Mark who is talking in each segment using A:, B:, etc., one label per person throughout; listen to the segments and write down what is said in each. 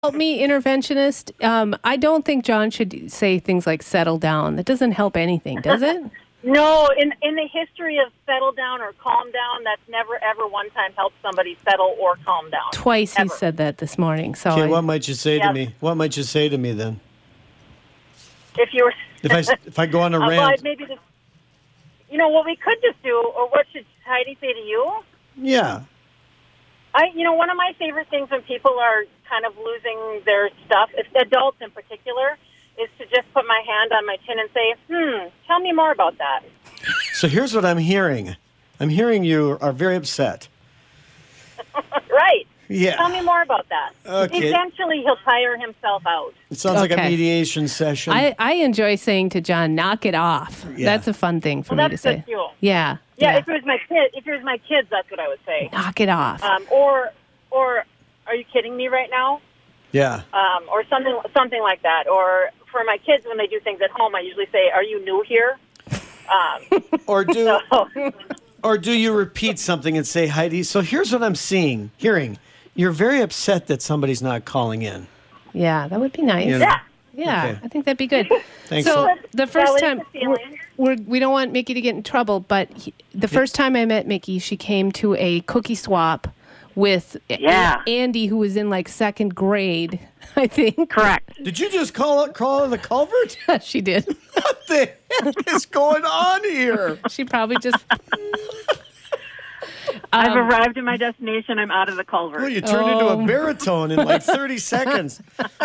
A: Help me, interventionist. I don't think John should say things like settle down. That doesn't help anything, does it?
B: No, in the history of settle down or calm down, that's never, ever one time helped somebody settle or calm down.
A: Twice
B: ever.
A: He said that this morning. So
C: Okay, what might you say to me? What might you say to me then?
B: If you were...
C: If I go on a rant...
B: Well, maybe just... what we could just do, or what should Heidi say to you?
C: Yeah.
B: One of my favorite things when people are kind of losing their stuff, adults in particular, is to just put my hand on my chin and say, tell me more about that.
C: So here's what I'm hearing. I'm hearing you are very upset.
B: Right.
C: Yeah.
B: Tell me more about that.
C: Okay.
B: Eventually, he'll tire himself out.
C: It sounds like a mediation session.
A: I enjoy saying to John, knock it off.
C: Yeah.
A: That's a fun thing for me to say.
B: That's good, too.
A: Yeah.
B: Yeah, if it was my kids, that's what I would say.
A: Knock it off.
B: Or are you kidding me right now?
C: Yeah.
B: Or something like that. Or for my kids, when they do things at home, I usually say, "Are you new here?"
C: Or do you repeat something and say, Heidi? So here's what I'm hearing. You're very upset that somebody's not calling in.
A: Yeah, that would be nice.
B: Yeah.
A: Yeah,
C: Okay.
A: I think that'd be good.
C: Thanks.
A: So the first time,
B: we
A: we don't want Mickey to get in trouble, but the first time I met Mickey, she came to a cookie swap with Andy, who was in like second grade, I think.
B: Correct.
C: Did you just call her the culvert?
A: She did.
C: What the heck is going on here?
A: She probably just...
B: I've arrived at my destination. I'm out of the culvert.
C: Well, you turned into a baritone in like 30 seconds.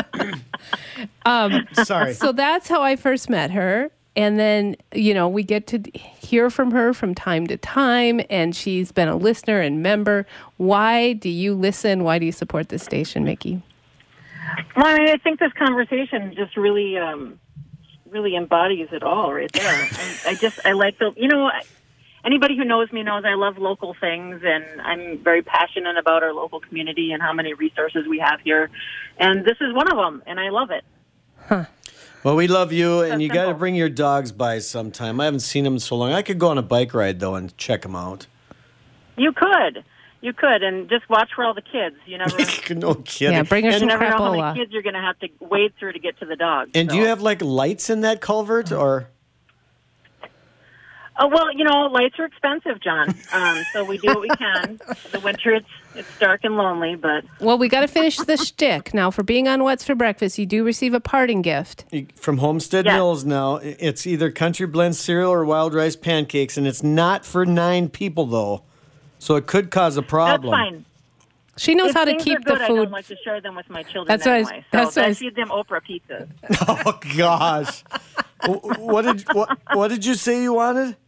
C: Sorry.
A: So that's how I first met her. And then, we get to hear from her from time to time, and she's been a listener and member. Why do you listen? Why do you support this station, Mickey?
B: Well, I think this conversation just really embodies it all right there. I like anybody who knows me knows I love local things, and I'm very passionate about our local community and how many resources we have here. And this is one of them, and I love it.
A: Huh.
C: Well, we love you, and you got to
B: simple.
C: bring your dogs by sometime. I haven't seen them in so long. I could go on a bike ride, though, and check them out.
B: You could, and just watch for all the kids. You never,
C: No kidding.
A: Yeah, bring her
B: you
A: some
B: never know how
A: crapola.
B: many kids you're going to have to wade through to get to the dogs.
C: And do you have, like, lights in that culvert, or...
B: Oh, well, lights are expensive, John. So we do what we can. The winter, it's dark and lonely, but...
A: Well, we got to finish the shtick. Now, for being on What's for Breakfast, you do receive a parting gift.
C: From Homestead Mills now, it's either Country Blend cereal or wild rice pancakes, and it's not for 9 people, though. So it could cause a problem.
B: That's fine.
A: She knows how to
B: Things
A: keep
B: are good,
A: the
B: I
A: food.
B: don't like to share them with my children
A: That's what I-
B: anyway.
A: that's
B: So
A: what I
B: I
A: s-
B: feed them Oprah pizzas.
C: Oh, gosh. What did you say you wanted?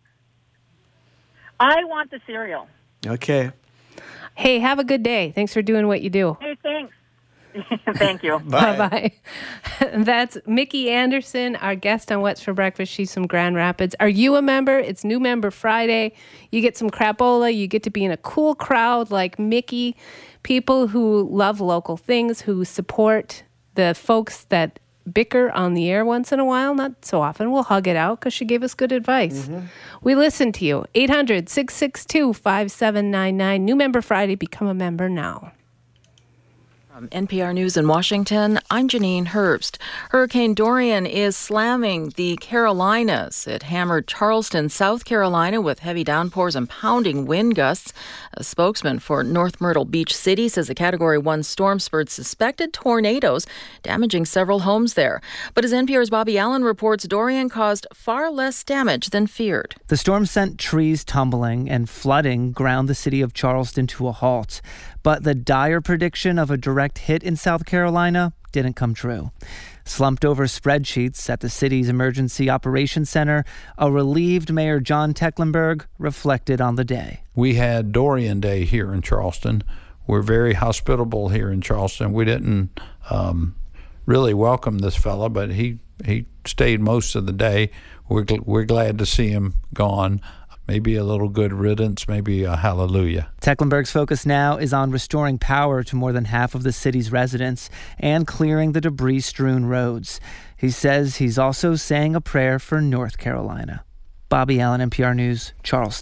B: I want the cereal.
C: Okay.
A: Hey, have a good day. Thanks for doing what you do.
B: Hey, thanks. Thank you.
C: Bye.
A: Bye-bye. That's Mickey Anderson, our guest on What's for Breakfast. She's from Grand Rapids. Are you a member? It's New Member Friday. You get some crapola. You get to be in a cool crowd like Mickey. People who love local things, who support the folks that bicker on the air once in a while. Not so often. We'll hug it out because she gave us good advice. We listen to you. 800-662-5799. New Member Friday. Become a member now.
D: From NPR News in Washington, I'm Janine Herbst. Hurricane Dorian is slamming the Carolinas. It hammered Charleston, South Carolina, with heavy downpours and pounding wind gusts. A spokesman for North Myrtle Beach City says a Category 1 storm spurred suspected tornadoes, damaging several homes there. But as NPR's Bobby Allen reports, Dorian caused far less damage than feared.
E: The storm sent trees tumbling and flooding ground the city of Charleston to a halt. But the dire prediction of a direct hit in South Carolina didn't come true. Slumped over spreadsheets at the city's Emergency Operations Center, a relieved Mayor John Tecklenburg reflected on the day.
F: We had Dorian Day here in Charleston. We're very hospitable here in Charleston. We didn't really welcome this fella, but he stayed most of the day. We're glad to see him gone. Maybe a little good riddance, maybe a hallelujah.
E: Tecklenburg's focus now is on restoring power to more than half of the city's residents and clearing the debris-strewn roads. He says he's also saying a prayer for North Carolina. Bobby Allen, NPR News, Charleston.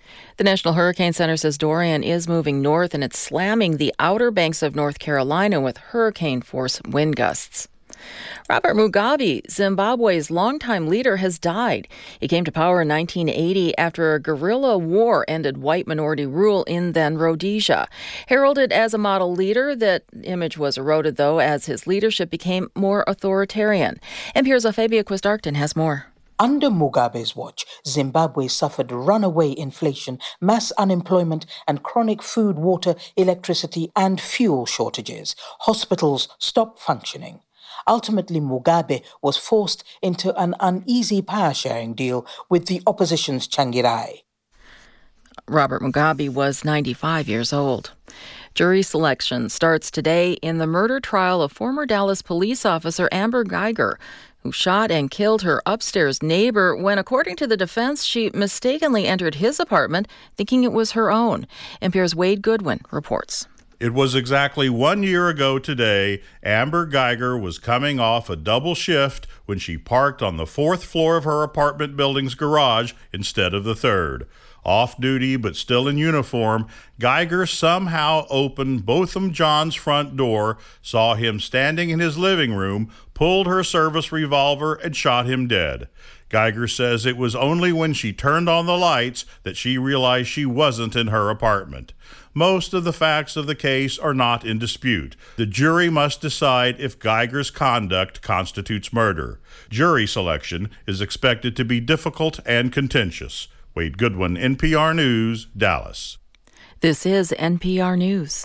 D: The National Hurricane Center says Dorian is moving north and it's slamming the outer banks of North Carolina with hurricane-force wind gusts. Robert Mugabe, Zimbabwe's longtime leader, has died. He came to power in 1980 after a guerrilla war ended white minority rule in then Rhodesia. Heralded as a model leader, that image was eroded, though, as his leadership became more authoritarian. NPR's Fabia Quist-Arcton has more.
G: Under Mugabe's watch, Zimbabwe suffered runaway inflation, mass unemployment, and chronic food, water, electricity, and fuel shortages. Hospitals stopped functioning. Ultimately, Mugabe was forced into an uneasy power-sharing deal with the opposition's Tsvangirai.
D: Robert Mugabe was 95 years old. Jury selection starts today in the murder trial of former Dallas police officer Amber Geiger, who shot and killed her upstairs neighbor when, according to the defense, she mistakenly entered his apartment thinking it was her own. NPR's Wade Goodwin reports.
H: It was exactly 1 year ago today, Amber Geiger was coming off a double shift when she parked on the 4th floor of her apartment building's garage instead of the 3rd. Off-duty but still in uniform, Geiger somehow opened Botham John's front door, saw him standing in his living room, pulled her service revolver, and shot him dead. Geiger says it was only when she turned on the lights that she realized she wasn't in her apartment. Most of the facts of the case are not in dispute. The jury must decide if Geiger's conduct constitutes murder. Jury selection is expected to be difficult and contentious. Wade Goodwin, NPR News, Dallas.
D: This is NPR News.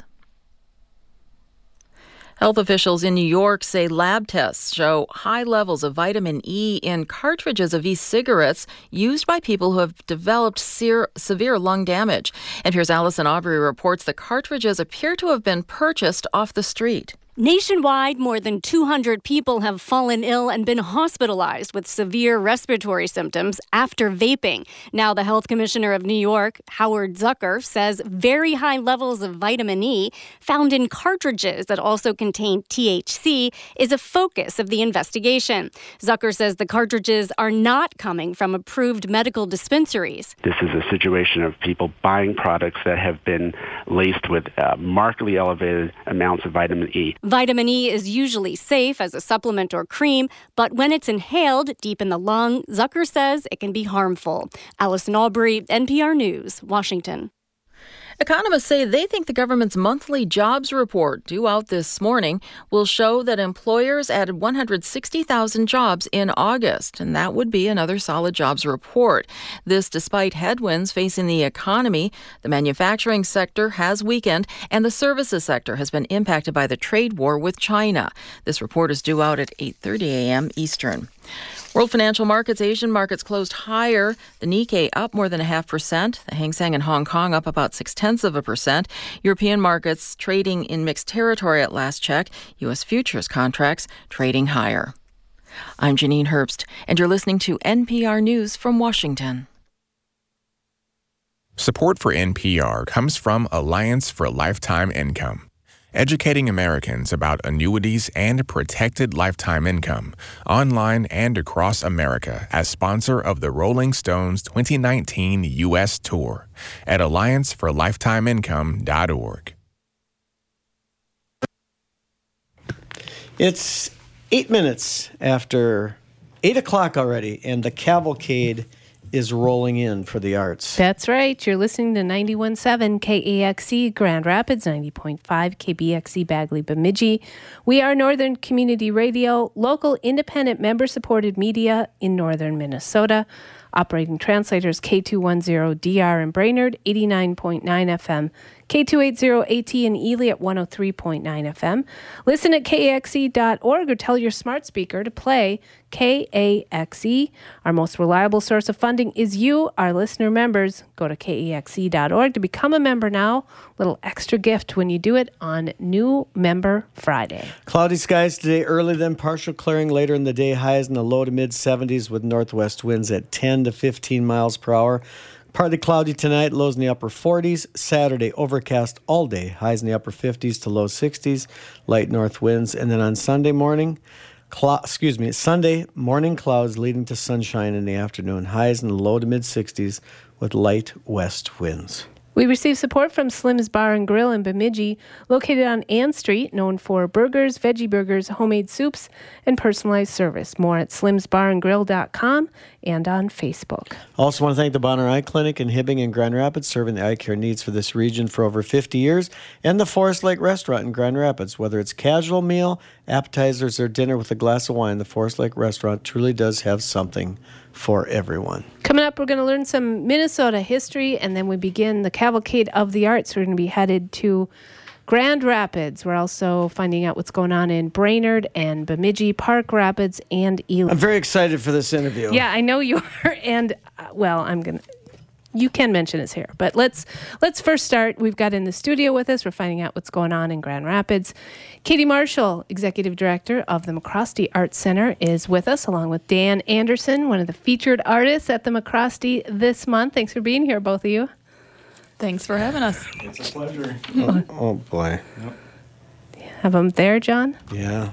D: Health officials in New York say lab tests show high levels of vitamin E in cartridges of e-cigarettes used by people who have developed severe lung damage. NPR's Allison Aubrey reports the cartridges appear to have been purchased off the street.
I: Nationwide, more than 200 people have fallen ill and been hospitalized with severe respiratory symptoms after vaping. Now, the health commissioner of New York, Howard Zucker, says very high levels of vitamin E found in cartridges that also contain THC is a focus of the investigation. Zucker says the cartridges are not coming from approved medical dispensaries.
J: This is a situation of people buying products that have been laced with markedly elevated amounts of vitamin E.
I: Vitamin E is usually safe as a supplement or cream, but when it's inhaled deep in the lung, Zucker says it can be harmful. Allison Aubrey, NPR News, Washington.
D: Economists say they think the government's monthly jobs report, due out this morning, will show that employers added 160,000 jobs in August, and that would be another solid jobs report. This despite headwinds facing the economy. The manufacturing sector has weakened, and the services sector has been impacted by the trade war with China. This report is due out at 8:30 a.m. Eastern. World financial markets, Asian markets closed higher. The Nikkei up more than 0.5%. The Hang Seng in Hong Kong up about 0.6%. European markets trading in mixed territory at last check. U.S. futures contracts trading higher. I'm Janine Herbst, and you're listening to NPR News from Washington.
K: Support for NPR comes from Alliance for Lifetime Income, educating Americans about annuities and protected lifetime income, online and across America, as sponsor of the Rolling Stones 2019 U.S. Tour at allianceforlifetimeincome.org.
C: It's 8 minutes after 8 o'clock already, and the cavalcade is rolling in for the arts.
A: That's right. You're listening to 91.7 KAXE Grand Rapids, 90.5 KBXE Bagley Bemidji. We are Northern Community Radio, local independent member-supported media in northern Minnesota. Operating translators K210DR in Brainerd, 89.9 FM. K280AT in Ely at 103.9 FM. Listen at KAXE.org or tell your smart speaker to play KAXE. Our most reliable source of funding is you, our listener members. Go to KAXE.org to become a member now. Little extra gift when you do it on New Member Friday.
C: Cloudy skies today, early then partial clearing later in the day. Highs in the low to mid 70s with northwest winds at 10 to 15 miles per hour. Partly cloudy tonight, lows in the upper 40s. Saturday, overcast all day, highs in the upper 50s to low 60s, light north winds. And then on Sunday morning, Sunday morning clouds leading to sunshine in the afternoon. Highs in the low to mid 60s with light west winds.
A: We receive support from Slim's Bar and Grill in Bemidji, located on Ann Street, known for burgers, veggie burgers, homemade soups, and personalized service. More at slimsbarandgrill.com and on Facebook.
C: Also want to thank the Bonner Eye Clinic in Hibbing and Grand Rapids, serving the eye care needs for this region for over 50 years, and the Forest Lake Restaurant in Grand Rapids. Whether it's casual meal, appetizers, or dinner with a glass of wine, the Forest Lake Restaurant truly does have something for everyone.
A: Coming up, we're going to learn some Minnesota history, and then we begin the Cavalcade of the Arts. We're going to be headed to Grand Rapids. We're also finding out what's going on in Brainerd and Bemidji, Park Rapids, and Elam.
C: I'm very excited for this interview.
A: Yeah, I know you are. And, you can mention it's here. But let's first start. We've got in the studio with us. We're finding out what's going on in Grand Rapids. Katie Marshall, Executive Director of the McCrosty Arts Center, is with us, along with Dan Anderson, one of the featured artists at the McCrosty this month. Thanks for being here, both of you.
L: Thanks for having us.
M: It's a pleasure.
C: Oh boy.
M: Yep.
A: Have them there, John?
C: Yeah.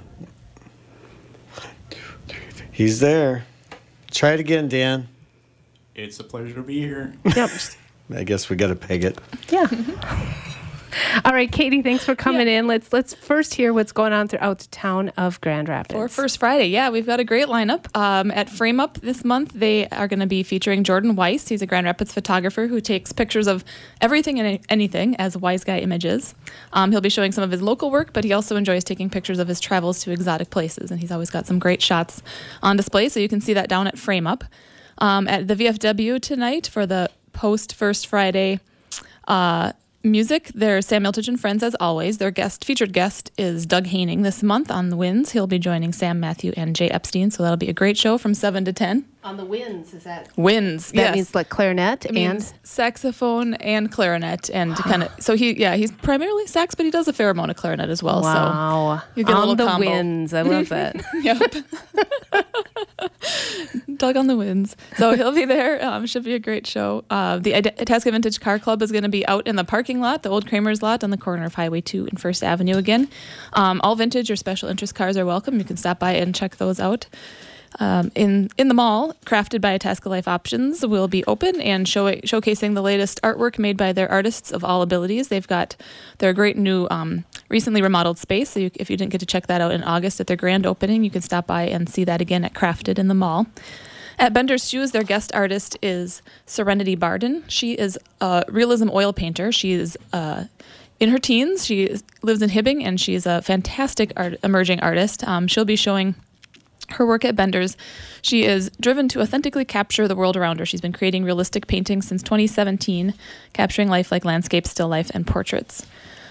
C: He's there. Try it again, Dan.
M: It's a pleasure to be here.
A: Yep.
C: I guess we got to peg it.
A: Yeah. All right, Katie, thanks for coming in. Let's first hear what's going on throughout the town of Grand Rapids.
L: For First Friday, we've got a great lineup. At Frame Up this month, they are going to be featuring Jordan Weiss. He's a Grand Rapids photographer who takes pictures of everything and anything as Wise Guy Images. He'll be showing some of his local work, but he also enjoys taking pictures of his travels to exotic places, and he's always got some great shots on display, so you can see that down at Frame Up. At the VFW tonight for the post First Friday music, there's Sam Miltich and Friends as always. Their featured guest is Doug Haining this month on the winds. He'll be joining Sam Matthew and Jay Epstein, so that'll be a great show from 7 to 10.
A: On the winds, is that?
L: Winds,
A: That means like clarinet
L: it means saxophone and clarinet, and kind of. So he's primarily sax, but he does a fair amount of clarinet as well.
A: Wow.
L: So you get
A: on
L: a little
A: the
L: combo.
A: winds, I love that.
L: Yep. Doug on the winds. So he'll be there. Should be a great show. The Itasca Vintage Car Club is going to be out in the parking lot, the old Kramer's lot on the corner of Highway 2 and First Avenue again. All vintage or special interest cars are welcome. You can stop by and check those out. In the mall, Crafted by Itasca Life Options will be open and showcasing the latest artwork made by their artists of all abilities. They've got their great new recently remodeled space. So if you didn't get to check that out in August at their grand opening, you can stop by and see that again at Crafted in the mall. At Bender's Shoes, their guest artist is Serenity Barden. She is a realism oil painter. She is in her teens. She lives in Hibbing, and she's a fantastic emerging artist. She'll be showing her work at Bender's. She is driven to authentically capture the world around her. She's been creating realistic paintings since 2017, capturing life like landscape, still life, and portraits.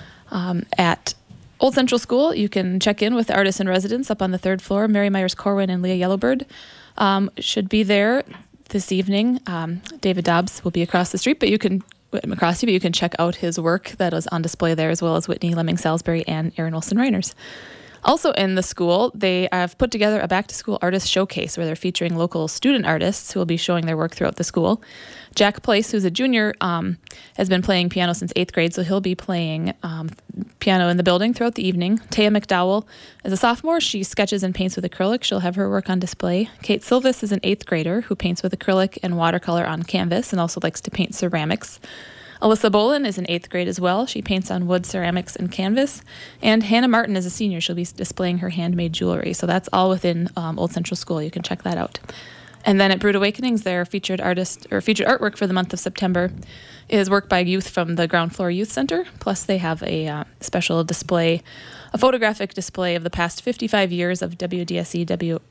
L: At Old Central School, you can check in with the artists in residence up on the 3rd floor. Mary Myers-Corwin and Leah Yellowbird should be there this evening. David Dobbs will be across the street, but you can check out his work that is on display there, as well as Whitney Lemming-Salisbury and Aaron Olson-Reiners. Also in the school, they have put together a back-to-school artist showcase where they're featuring local student artists who will be showing their work throughout the school. Jack Place, who's a junior, has been playing piano since 8th grade, so he'll be playing piano in the building throughout the evening. Taya McDowell is a sophomore. She sketches and paints with acrylic. She'll have her work on display. Kate Silvis is an 8th grader who paints with acrylic and watercolor on canvas and also likes to paint ceramics. Alyssa Bolin is in 8th grade as well. She paints on wood, ceramics, and canvas. And Hannah Martin is a senior. She'll be displaying her handmade jewelry. So that's all within Old Central School. You can check that out. And then at Brood Awakenings, their featured artwork for the month of September is work by youth from the Ground Floor Youth Center. Plus, they have a special display, a photographic display of the past 55 years of WDSE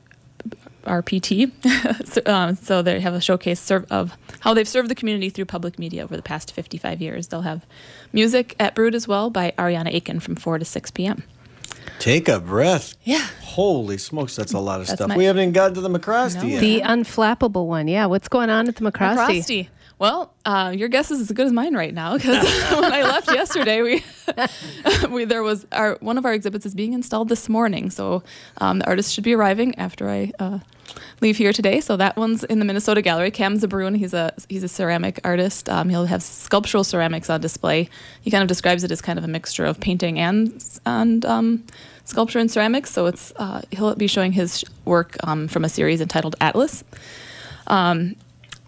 L: RPT. So they have a showcase of how they've served the community through public media over the past 55 years. They'll have music at Brood as well by Ariana Aiken from 4 to 6 p.m.
C: Take a breath.
L: Yeah.
C: Holy smokes, that's a lot of stuff. We haven't even gotten to the McCrosty yet.
A: The unflappable one. Yeah, what's going on at the McCrosty?
L: Well, your guess is as good as mine right now, because when I left yesterday, there was one of our exhibits is being installed this morning. So the artist should be arriving after I leave here today. So that one's in the Minnesota Gallery. Cam Zabrun, he's a ceramic artist. He'll have sculptural ceramics on display. He kind of describes it as kind of a mixture of painting and sculpture and ceramics. So he'll be showing his work from a series entitled Atlas.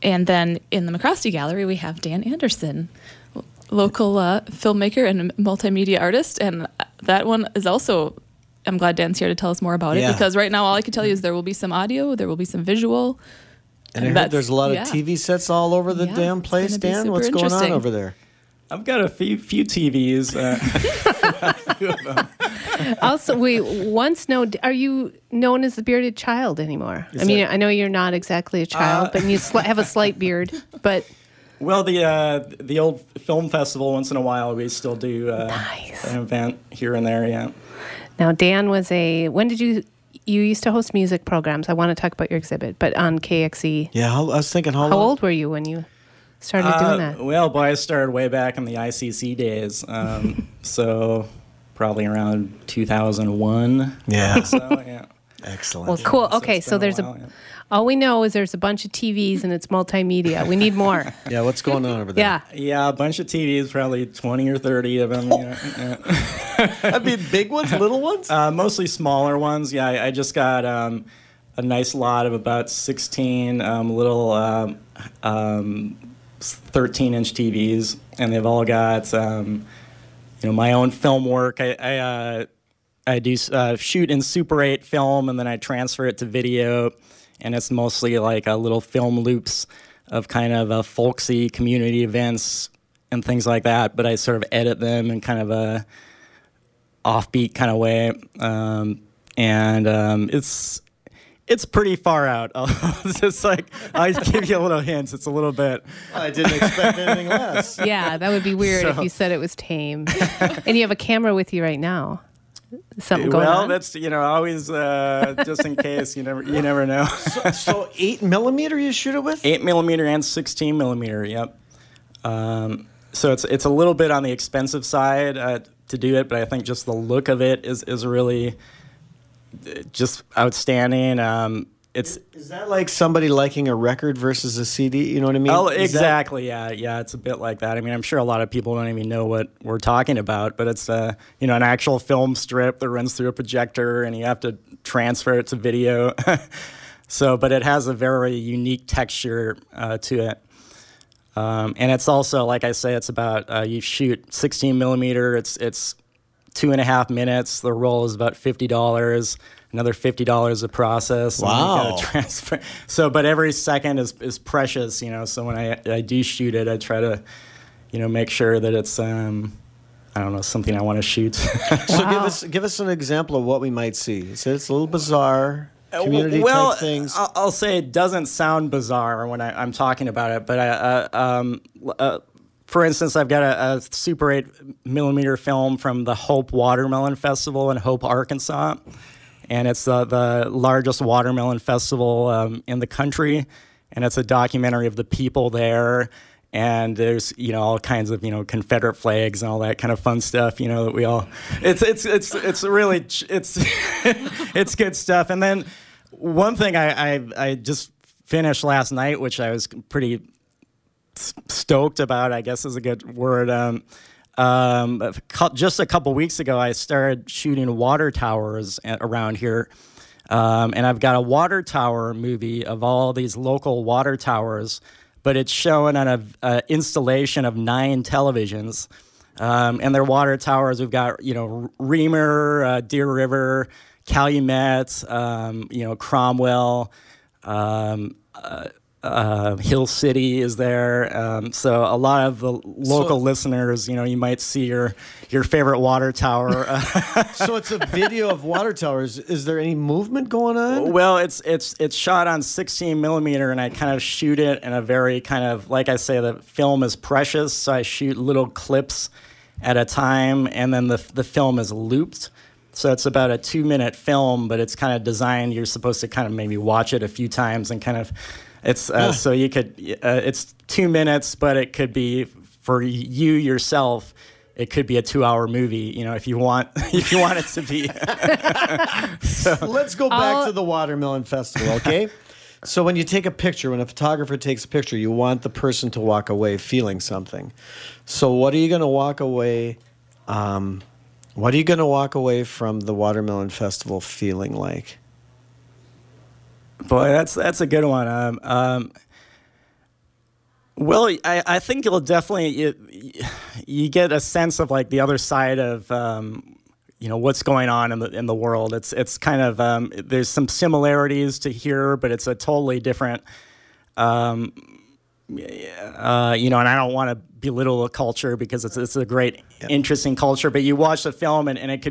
L: And then in the McCrosty Gallery, we have Dan Anderson, local filmmaker and multimedia artist. And that one is also, I'm glad Dan's here to tell us more about it, because right now all I can tell you is there will be some audio, there will be some visual.
C: And I heard there's a lot of TV sets all over the damn place, Dan. What's going on over there?
M: I've got a few TVs. A few of them.
A: Also, we once know. Are you known as the bearded child anymore? I know you're not exactly a child, but you have a slight beard. But
M: well, the old film festival, once in a while, we still do an event here and there. Yeah.
A: Now, Dan was when did you used to host music programs? I want to talk about your exhibit, but on KXE.
C: Yeah, I was thinking, how
A: old were you when you started doing that?
M: Well, boy, I started way back in the ICC days. So probably around 2001.
C: Yeah.
M: So, yeah.
C: Excellent.
A: Well, cool. Okay, so there's all we know is there's a bunch of TVs and it's multimedia. We need more.
C: Yeah, what's going on over there?
M: Yeah, a bunch of TVs, probably 20 or 30 of them.
C: I mean, big ones, little ones?
M: Mostly smaller ones. Yeah, I just got a nice lot of about 16 little 13-inch TVs, and they've all got my own film work. I do shoot in Super 8 film, and then I transfer it to video, and it's mostly like little film loops of kind of folksy community events and things like that, but I sort of edit them in kind of a offbeat kind of way, and it's pretty far out. It's like, I give you a little hints. It's a little bit.
C: I didn't expect anything less.
A: Yeah, that would be weird if you said it was tame. And you have a camera with you right now. Something going on?
M: Well, that's always just in case. You never know.
C: So 8mm you shoot it with?
M: 8mm and 16mm. Yep. So it's a little bit on the expensive side to do it, but I think just the look of it is really just outstanding. Is
C: that like somebody liking a record versus a CD? You know what I mean?
M: Oh, exactly. Yeah, it's a bit like that. I mean, I'm sure a lot of people don't even know what we're talking about, but it's an actual film strip that runs through a projector, and you have to transfer it to video. But it has a very unique texture to it. And it's also, like I say, it's about you shoot 16mm. It's 2.5 minutes. The roll is about $50. Another $50 a process.
C: Wow.
M: And you gotta transfer. So, but every second is precious, So when I do shoot it, I try to, make sure that it's something I want to shoot.
C: So give us an example of what we might see. So it's a little bizarre. Community type things.
M: I'll say it doesn't sound bizarre when I'm talking about it, but for instance, I've got a Super 8mm film from the Hope Watermelon Festival in Hope, Arkansas. And it's the largest watermelon festival in the country. And it's a documentary of the people there. And there's, all kinds of, Confederate flags and all that kind of fun stuff, that we all, it's really, it's good stuff. And then one thing I just finished last night, which I was pretty stoked about, I guess is a good word. Just a couple weeks ago, I started shooting water towers around here. And I've got a water tower movie of all these local water towers, but it's shown on an installation of 9 televisions. And they're water towers. We've got, Reamer, Deer River, Calumet, Cromwell, Hill City is there. So a lot of the local listeners, you might see your favorite water tower.
C: So it's a video of water towers. Is there any movement going on?
M: Well, it's shot on 16mm, and I kind of shoot it in a very kind of, like I say, the film is precious, so I shoot little clips at a time, and then the film is looped. So it's about a 2-minute film, but it's kind of designed, you're supposed to kind of maybe watch it a few times and kind of, so you could, it's 2 minutes, but it could be, for you yourself, it could be a 2-hour movie, if you want it to be.
C: So let's go back to the Watermelon Festival, okay? So when you take a picture, when a photographer takes a picture, you want the person to walk away feeling something. So what are you going to walk away? What are you going to walk away from the Watermelon Festival feeling like?
M: Boy, that's a good one. Well, I think you'll definitely you get a sense of like the other side of what's going on in the world. It's kind of there's some similarities to here, but it's a totally different. And I don't want to belittle a culture because it's a great, interesting culture. But you watch the film and it's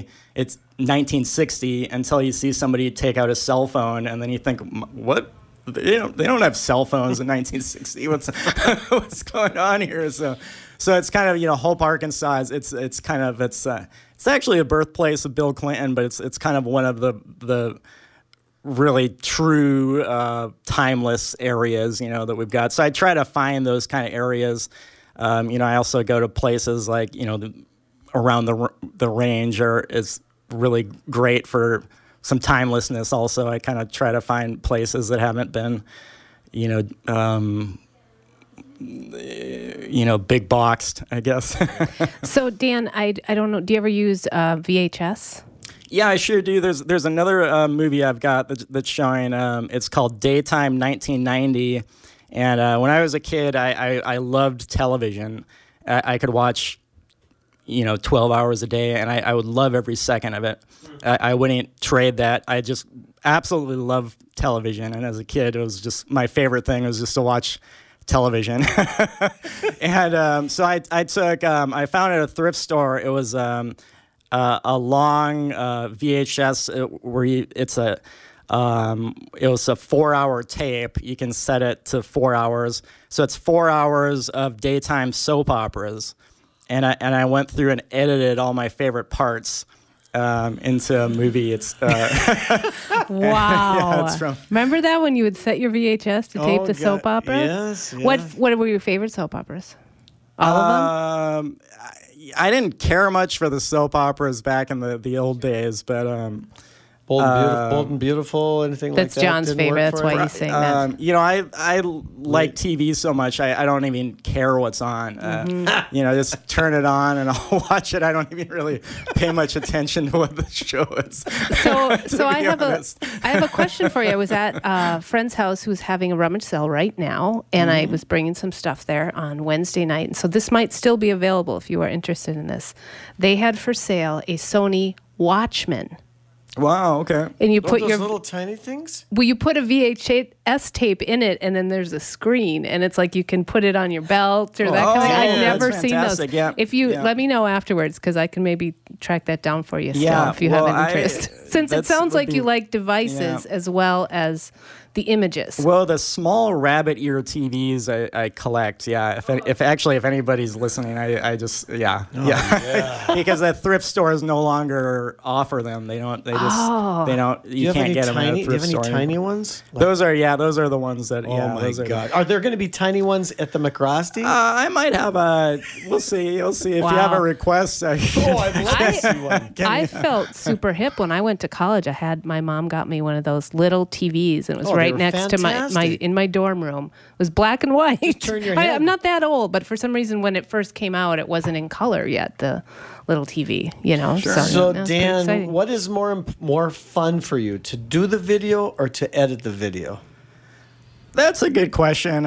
M: 1960 until you see somebody take out a cell phone, and then you think, what? They don't have cell phones in 1960. What's going on here? So it's kind of Hope, Arkansas. It's actually a birthplace of Bill Clinton, but it's kind of one of the really true timeless areas that we've got. So I try to find those kind of areas. I also go to places like around the range is really great for some timelessness. Also, I kind of try to find places that haven't been, big boxed, I guess.
A: So Dan, I don't know. Do you ever use VHS?
M: Yeah, I sure do. There's another movie I've got that's showing. It's called Daytime 1990. And when I was a kid, I loved television. I could watch 12 hours a day, and I would love every second of it. I wouldn't trade that. I just absolutely love television, and as a kid, it was just my favorite thing was just to watch television. And so I took, I found at a thrift store, it was a long VHS where it was a 4-hour tape. You can set it to 4 hours. So it's 4 hours of daytime soap operas. And I went through and edited all my favorite parts into a movie. It's
A: wow. Remember that when you would set your VHS to tape the soap opera?
C: Yes.
A: What were your favorite soap operas? All of them?
M: I didn't care much for the soap operas back in the old days, but
C: Bold and Beautiful, anything like that?
A: That's John's favorite. That's why he's saying that.
M: I like TV so much, I don't even care what's on. Just turn it on and I'll watch it. I don't even really pay much attention to what the show is.
A: So I have a question for you. I was at a friend's house who's having a rummage sale right now, and I was bringing some stuff there on Wednesday night. And so this might still be available if you are interested in this. They had for sale a Sony Watchman.
M: Wow, okay.
A: And you put
C: those little tiny things?
A: Well, you put a VHS tape in it, and then there's a screen, and it's like you can put it on your belt or that kind of thing. I've never seen those.
M: Yeah.
A: If you let me know afterwards, because I can maybe track that down for you still if you have an interest. Since it sounds like you like devices as well as the images.
M: Well, the small rabbit ear TVs I collect. Yeah, if anybody's listening, I just because the thrift stores no longer offer them. They don't. They don't. You can't get them at a thrift store.
C: Do you have any tiny ones?
M: Those are the ones that.
C: Oh my God! Are there going to be tiny ones at the McRosty?
M: I might have a. We'll see. If you have a request.
C: I'd love to see one.
A: I felt super hip when I went to college. My mom got me one of those little TVs, and it was right next to my dorm room. It was black and white.
C: Just turn your head.
A: I'm not that old, but for some reason when it first came out, it wasn't in color yet, the little TV,
M: Sure.
C: So Dan, what is more fun for you, to do the video or to edit the video?
M: That's a good question.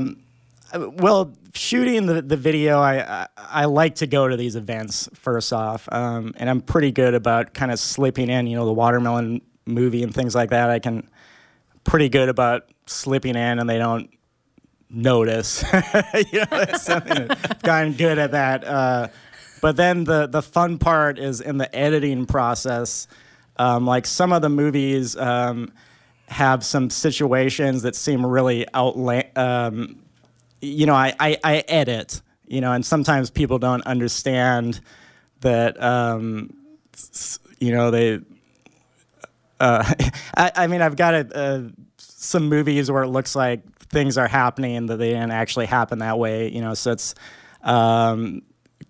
M: Well, shooting the video, I like to go to these events first off, and I'm pretty good about kind of slipping in, the watermelon movie and things like that. I can pretty good about slipping in and they don't notice. It's something I've gotten good at that. But then the fun part is in the editing process. Like some of the movies have some situations that seem really I edit, and sometimes people don't understand that, they. I've got some movies where it looks like things are happening that they didn't actually happen that way, So it's kind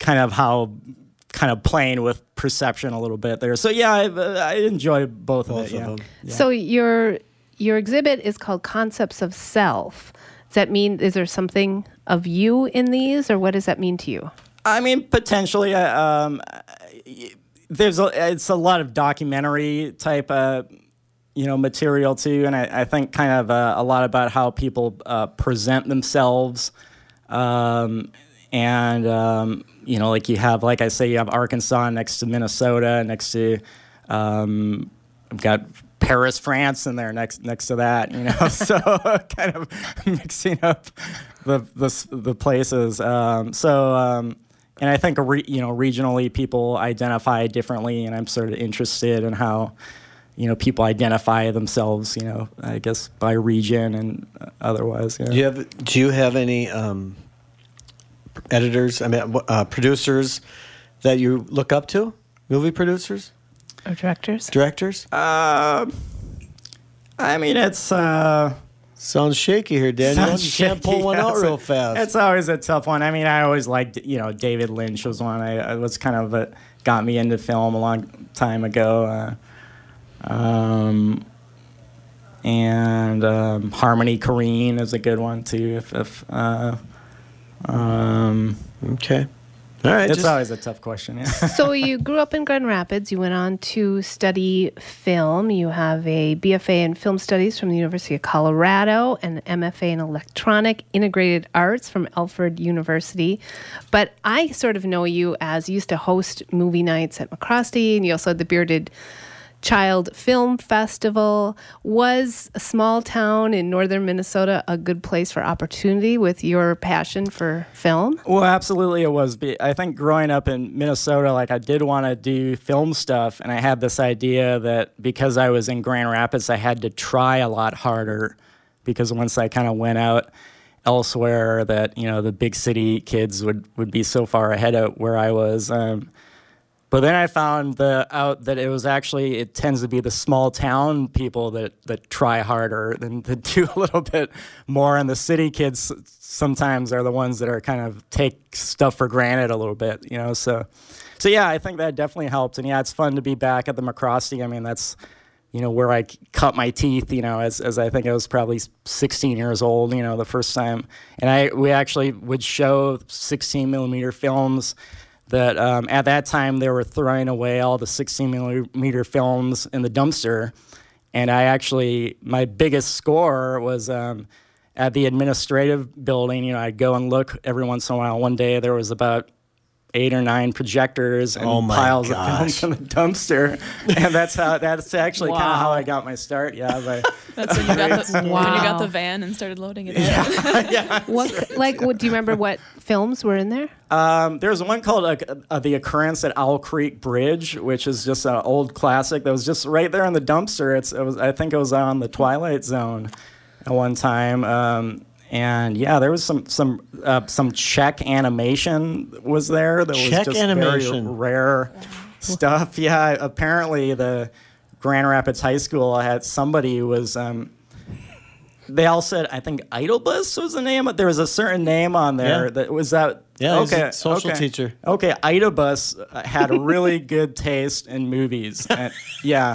M: of playing with perception a little bit there. So yeah, I enjoy both of them. Yeah.
A: So your exhibit is called Concepts of Self. Does that mean, is there something of you in these, or what does that mean to you?
M: I mean, potentially, it's a lot of documentary type material too, and I think kind of a lot about how people present themselves, and like you have, like I say, you have Arkansas next to Minnesota, next to I've got Paris, France, in there next to that, so kind of mixing up the places. And I think regionally people identify differently, and I'm sort of interested in how people identify themselves, I guess by region and otherwise. Yeah.
C: Do you have any editors? I mean, producers that you look up to? Movie producers
A: or directors?
C: Directors?
M: I mean, it's.
C: Sounds shaky here, Daniel. You can't pull one out real fast.
M: It's always a tough one. I mean, I always liked, David Lynch was one. I was kind of got me into film a long time ago. And Harmony Korine is a good one too.
C: Okay. All right.
M: It's always a tough question. Yeah.
A: So you grew up in Grand Rapids. You went on to study film. You have a BFA in Film Studies from the University of Colorado and an MFA in Electronic Integrated Arts from Alfred University. But I sort of know you as you used to host movie nights at McCrosty, and you also had the Bearded Child Film Festival. Was a small town in northern Minnesota a good place for opportunity with your passion for film?
M: Well, absolutely it was. I think growing up in Minnesota, I did want to do film stuff, and I had this idea that because I was in Grand Rapids, I had to try a lot harder, because once I kind of went out elsewhere that, the big city kids would be so far ahead of where I was. But then I found out that it tends to be the small town people that try harder than to do a little bit more. And the city kids sometimes are the ones that are kind of take stuff for granted a little bit, So yeah, I think that definitely helped. And yeah, it's fun to be back at the McCrosty. I mean, that's, where I cut my teeth, as I think I was probably 16 years old, the first time. And we actually would show 16 millimeter films that at that time they were throwing away all the 16 millimeter films in the dumpster. And my biggest score was at the administrative building. I'd go and look every once in a while. One day there was about 8 or 9 projectors and piles of films in the dumpster. And that's actually kind of how I got my start. Yeah.
L: That's when you got the van and started loading it in.
M: Yeah.
A: Do you remember what films were in there?
M: There's one called The Occurrence at Owl Creek Bridge, which is just an old classic that was just right there in the dumpster. I think it was on the Twilight Zone at one time. And yeah, there was some Czech animation was there. That was just very rare stuff. Yeah, apparently the Grand Rapids High School had somebody who was. They all said, I think Idlebus was the name. There was a certain name on there that was that.
C: Yeah, okay, social teacher.
M: Okay, Idlebus had a really good taste in movies. And, yeah.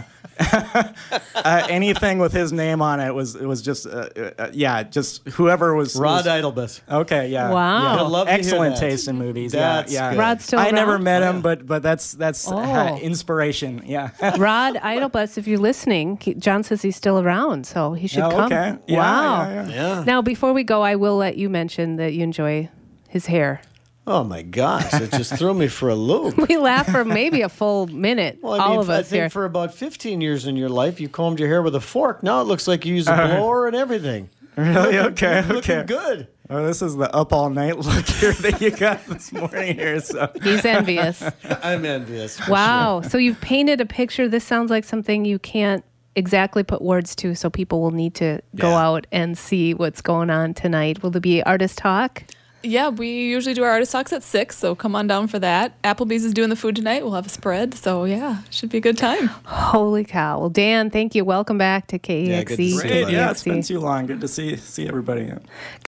M: Anything with his name on it was just just whoever was
C: Rod Idlebus.
M: Okay, yeah.
A: Wow.
M: Yeah. Excellent taste in movies. Yeah.
A: Rod's still
M: I
A: around?
M: never met him, but that's inspiration. Yeah.
A: Rod Idlebus, if you're listening, John says he's still around, so he should come.
M: Okay.
A: Wow.
M: Yeah.
A: Now, before we go, I will let you mention that you enjoy his hair.
C: Oh my gosh, it just threw me for a loop.
A: We laughed for maybe a full minute, all of us
C: I think
A: here.
C: for about 15 years in your life, you combed your hair with a fork. Now it looks like you use a blower and everything.
M: Really? Okay.
C: Looking good.
M: Oh, this is the up all night look here that you got this morning here. So
A: he's envious.
C: I'm envious.
A: Wow. Sure. So you've painted a picture. This sounds like something you can't exactly put words to, so people will need to go out and see what's going on tonight. Will there be artist talk?
L: Yeah, we usually do our artist talks at 6, so come on down for that. Applebee's is doing the food tonight. We'll have a spread, so yeah, should be a good time.
A: Holy cow. Well, Dan, thank you. Welcome back to KEXE.
M: Yeah, good to see you. Yeah, it's been too long. Good to see everybody.